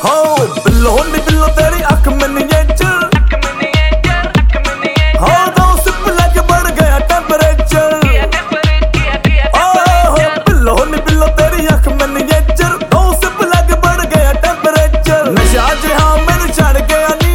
हो बिल्लो नी बिल्लो तेरी अख मिनिएचर हो दो सिप लग बढ़ गया टेम्परेचर हो बिल्लो नी बिल्लो तेरी अख मिनिएचर दो सिप लग बढ़ गया टेम्परेचर नशा जिहा मैनू चढ़ गया नी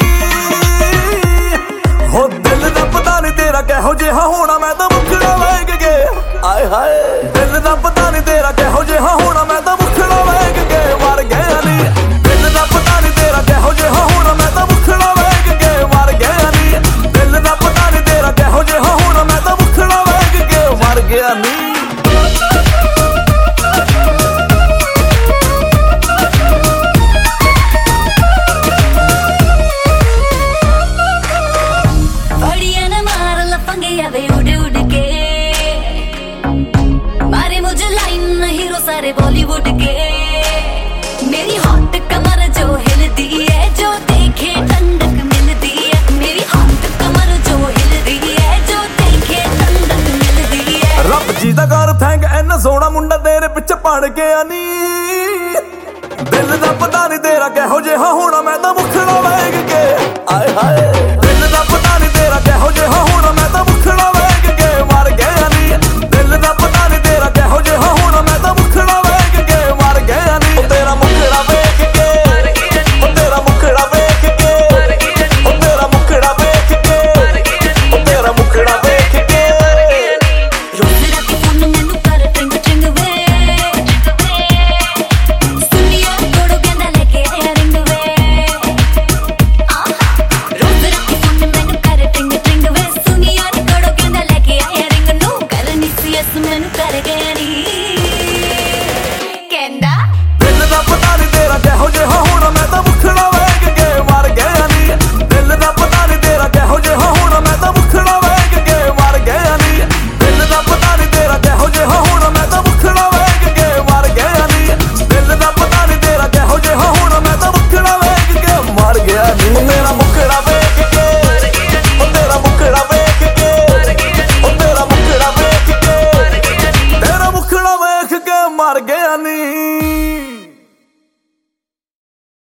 हो दिल दा पता नहीं तेरा कहो जिहा होना मैं तो मुखड़ा वेग के आए हाय दिल दा पता नहीं तेरा कहो जिहा होना मैं तो मुखड़ा वेग के मर गया नी दिल दा पता नहीं तेरा कहो जिहा होना मैं तो मुखड़ा वेग के मर गया नी दिल दा पता नहीं तेरा कहो जिहा होना मैं तो मुखड़ा वेग के मर गया नी सारे बॉलीवुड के मेरी हॉट कमर जो हिलती है जो देखे ठंडक मिलती है मेरी हॉट कमर जो हिलती है जो देखे ठंडक मिलती है रब जी दा कर थैंक इन्ना सोहना मुंडा तेरे पिछे पड़ गया नी दिल दा पता नहीं तेरा कहो जिहा होना मैं तो मुखड़ा वेग के आए हाय दिल दा पता नहीं तेरा कहो जिहा होना मैं तो मुखड़ा